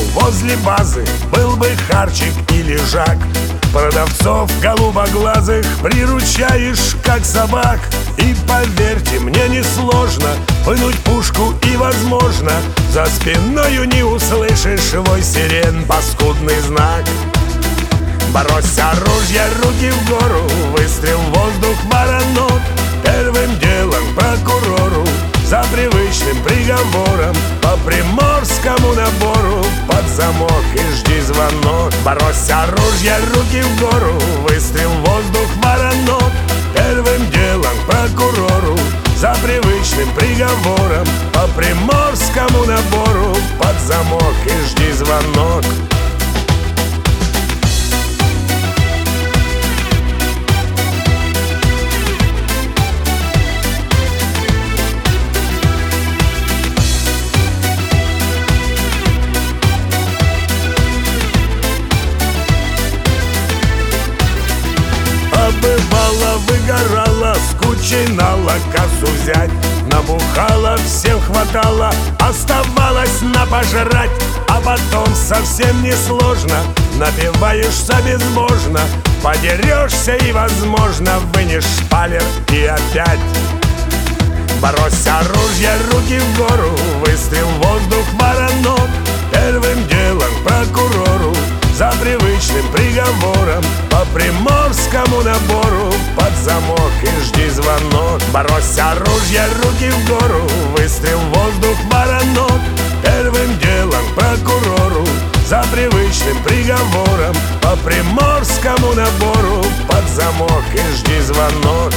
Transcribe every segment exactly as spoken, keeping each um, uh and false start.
возле базы был бы харчик и лежак. Продавцов голубоглазых приручаешь, как собак. И поверьте, мне несложно вынуть пушку, и, возможно, за спиною не услышишь вой сирен, паскудный знак. Брось оружие, руки в гору, выстрел в воздух, воронок. Первым делом прокурору за привычным приговором по приморскому набору под замок и жди звонок. Брось оружие, руки в гору, выстрел в воздух, воронок. Первым делом прокурору за привычным приговором по приморскому набору под замок и жди звонок. Бывало, выгорала, с кучей нала кассу взять. Набухала, всем хватало, оставалось на пожрать. А потом совсем несложно напиваешься безбожно, подерешься и, возможно, вынешь шпалер и опять. Брось оружие, руки в гору, выстрел в воздух, воронок. Первым делом прокурору за привычным приговором по приморскому набору под замок и жди звонок. Брось оружие, руки в гору, выстрел в воздух, воронок. Первым делом прокурору за привычным приговором по приморскому набору под замок и жди звонок.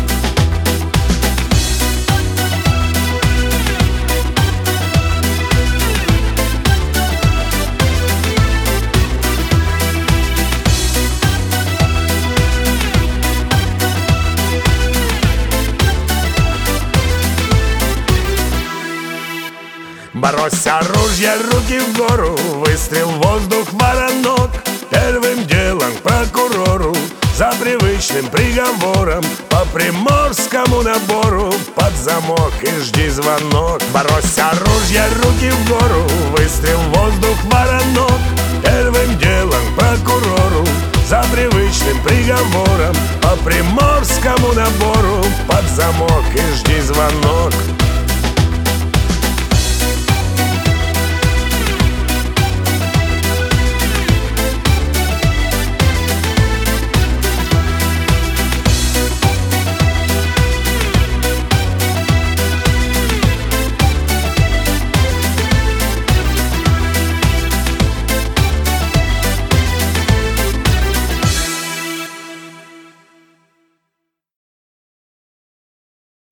Брось оружие, руки в гору, выстрел в воздух, воронок. Первым делом прокурору за привычным приговором по приморскому набору под замок и жди звонок. Брось оружие, руки в гору, выстрел в воздух, воронок. Первым делом прокурору за привычным приговором по приморскому набору под замок и жди звонок.